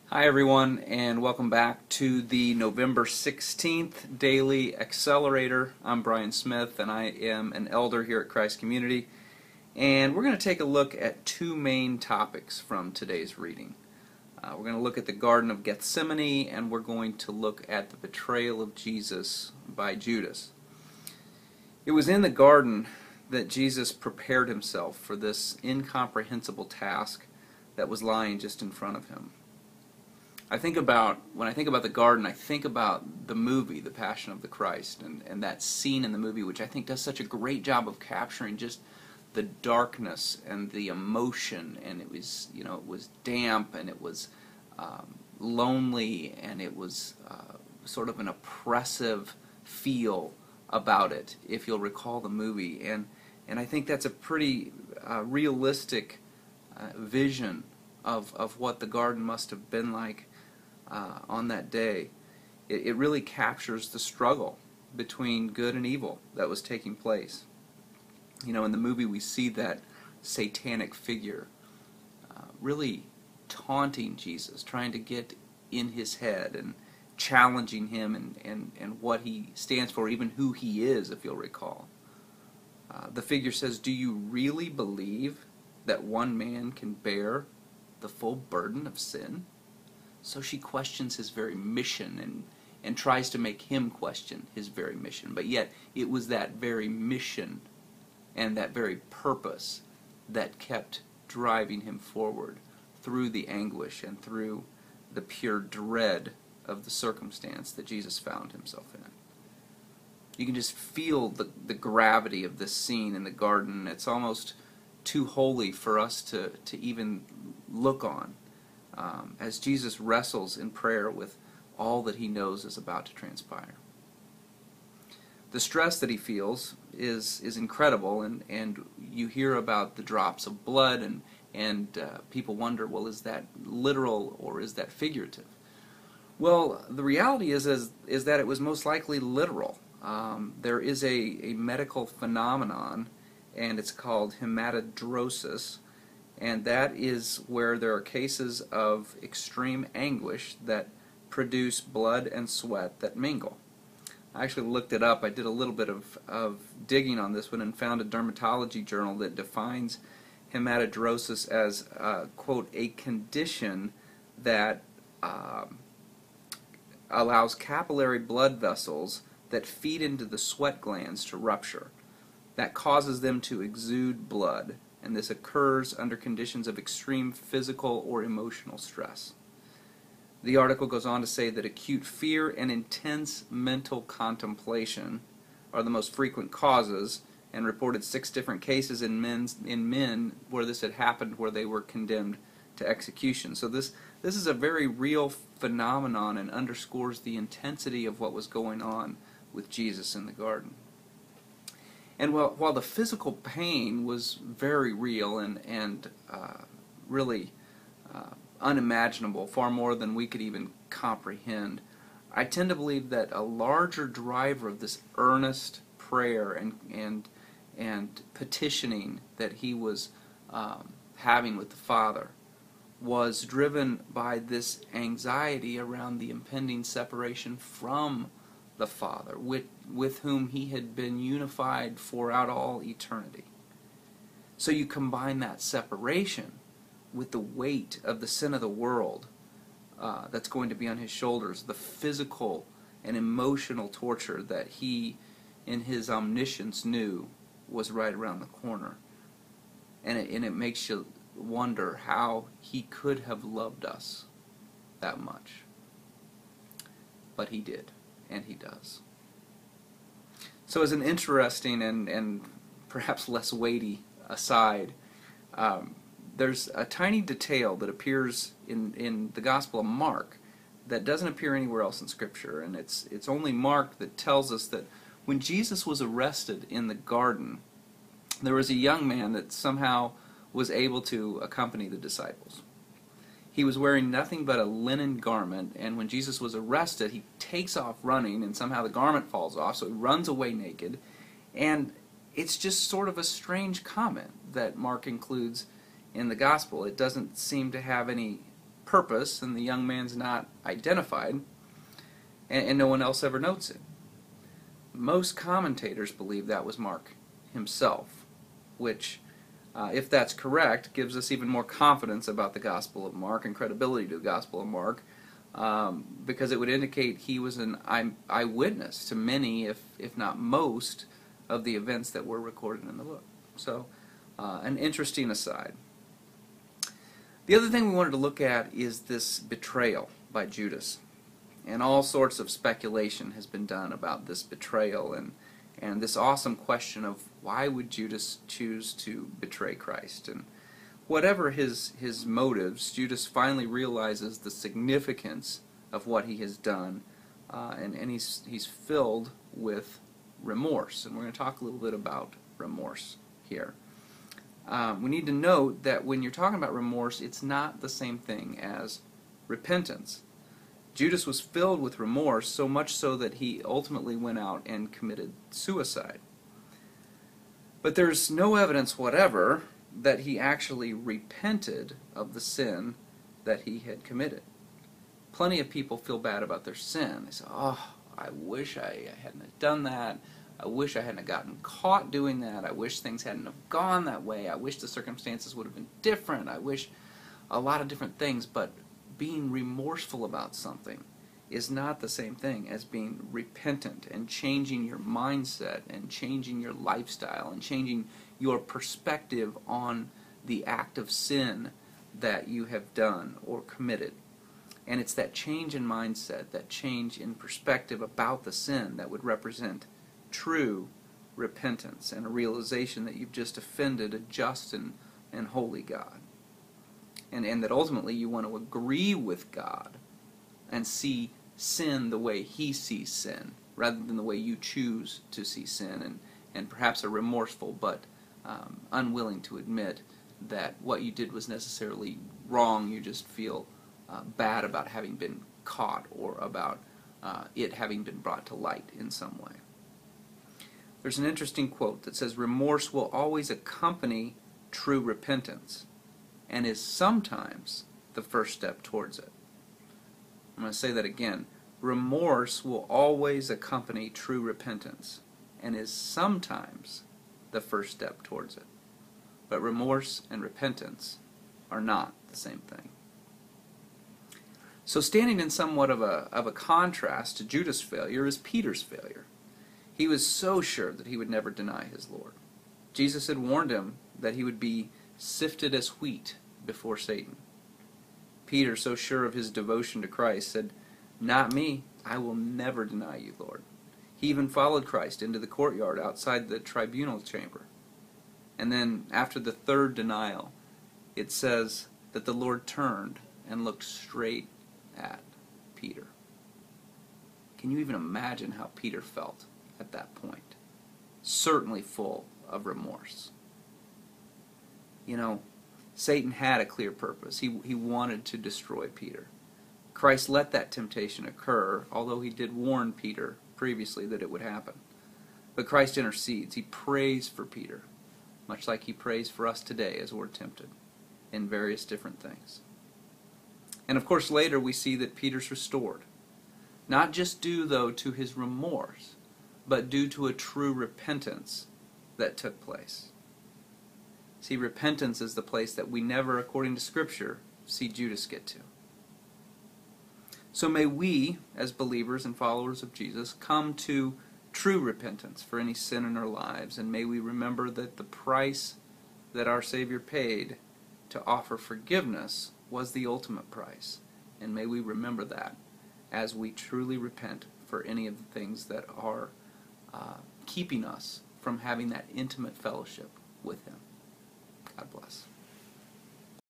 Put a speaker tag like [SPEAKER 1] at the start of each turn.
[SPEAKER 1] Hi everyone, and welcome back to the November 16th Daily Accelerator. I'm Brian Smith, and I am an elder here at Christ Community. And we're going to take a look at two main topics from today's reading. We're going to look at the Garden of Gethsemane, and we're going to look at the betrayal of Jesus by Judas. It was in the garden that Jesus prepared himself for this incomprehensible task that was lying just in front of him. When I think about the garden, I think about the movie, The Passion of the Christ, and that scene in the movie, which I think does such a great job of capturing just the darkness and the emotion, and it was damp, and it was lonely, and it was sort of an oppressive feel about it, if you'll recall the movie, and I think that's a pretty realistic vision of what the garden must have been like on that day. It really captures the struggle between good and evil that was taking place. In the movie we see that satanic figure really taunting Jesus, trying to get in his head and challenging him and what he stands for, even who he is, if you'll recall. The figure says, "Do you really believe that one man can bear the full burden of sin?" So she questions his very mission and tries to make him question his very mission. But yet it was that very mission and that very purpose that kept driving him forward through the anguish and through the pure dread of the circumstance that Jesus found himself in. You can just feel the gravity of this scene in the garden. It's almost too holy for us to even look on, as Jesus wrestles in prayer with all that he knows is about to transpire. The stress that he feels is incredible, and you hear about the drops of blood, and people wonder, well, is that literal or is that figurative? Well, the reality is that it was most likely literal. There is a medical phenomenon, and it's called hematidrosis, and that is where there are cases of extreme anguish that produce blood and sweat that mingle. I actually looked it up. I did a little bit of digging on this one and found a dermatology journal that defines hematidrosis as, quote, a condition that allows capillary blood vessels that feed into the sweat glands to rupture. That causes them to exude blood, and this occurs under conditions of extreme physical or emotional stress. The article goes on to say that acute fear and intense mental contemplation are the most frequent causes, and reported 6 different cases in men where this had happened, where they were condemned to execution. So this is a very real phenomenon and underscores the intensity of what was going on with Jesus in the garden. And while the physical pain was very real and really unimaginable, far more than we could even comprehend, I tend to believe that a larger driver of this earnest prayer and petitioning that he was having with the Father was driven by this anxiety around the impending separation from the Father, with whom he had been unified throughout all eternity. So you combine that separation with the weight of the sin of the world that's going to be on his shoulders, the physical and emotional torture that he, in his omniscience, knew was right around the corner. And it makes you wonder how he could have loved us that much. But he did. And he does. So as an interesting and perhaps less weighty aside, there's a tiny detail that appears in the Gospel of Mark that doesn't appear anywhere else in Scripture, and it's only Mark that tells us that when Jesus was arrested in the garden, there was a young man that somehow was able to accompany the disciples. He was wearing nothing but a linen garment, and when Jesus was arrested, he takes off running, and somehow the garment falls off, so he runs away naked. And it's just sort of a strange comment that Mark includes in the Gospel. It doesn't seem to have any purpose, and the young man's not identified, and no one else ever notes it. Most commentators believe that was Mark himself, which, if that's correct, gives us even more confidence about the Gospel of Mark and credibility to the Gospel of Mark, because it would indicate he was an eyewitness to many, if not most, of the events that were recorded in the book. So, an interesting aside. The other thing we wanted to look at is this betrayal by Judas. And all sorts of speculation has been done about this betrayal and this awesome question of why would Judas choose to betray Christ. And whatever his motives, Judas finally realizes the significance of what he has done, and he's filled with remorse. And we're going to talk a little bit about remorse here. We need to note that when you're talking about remorse, it's not the same thing as repentance. Judas was filled with remorse, so much so that he ultimately went out and committed suicide. But there's no evidence whatever that he actually repented of the sin that he had committed. Plenty of people feel bad about their sin. They say, oh, I wish I hadn't have done that. I wish I hadn't have gotten caught doing that. I wish things hadn't have gone that way. I wish the circumstances would have been different. I wish a lot of different things, but being remorseful about something is not the same thing as being repentant and changing your mindset and changing your lifestyle and changing your perspective on the act of sin that you have done or committed. And it's that change in mindset, that change in perspective about the sin that would represent true repentance and a realization that you've just offended a just and holy God. And that ultimately you want to agree with God and see sin the way He sees sin, rather than the way you choose to see sin, and perhaps are remorseful but unwilling to admit that what you did was necessarily wrong. You just feel bad about having been caught or about it having been brought to light in some way. There's an interesting quote that says, remorse will always accompany true repentance and is sometimes the first step towards it. I'm going to say that again. Remorse will always accompany true repentance and is sometimes the first step towards it. But remorse and repentance are not the same thing. So standing in somewhat of a contrast to Judas' failure is Peter's failure. He was so sure that he would never deny his Lord. Jesus had warned him that he would be sifted as wheat before Satan. Peter, so sure of his devotion to Christ, said, "Not me. I will never deny you, Lord." He even followed Christ into the courtyard outside the tribunal chamber. And then, after the third denial, it says that the Lord turned and looked straight at Peter. Can you even imagine how Peter felt at that point? Certainly full of remorse. You know, Satan had a clear purpose. He wanted to destroy Peter. Christ let that temptation occur, although he did warn Peter previously that it would happen. But Christ intercedes. He prays for Peter, much like he prays for us today as we're tempted in various different things. And of course later we see that Peter's restored. Not just due, though, to his remorse, but due to a true repentance that took place. See, repentance is the place that we never, according to Scripture, see Judas get to. So may we, as believers and followers of Jesus, come to true repentance for any sin in our lives, and may we remember that the price that our Savior paid to offer forgiveness was the ultimate price. And may we remember that as we truly repent for any of the things that are keeping us from having that intimate fellowship with Him. God bless.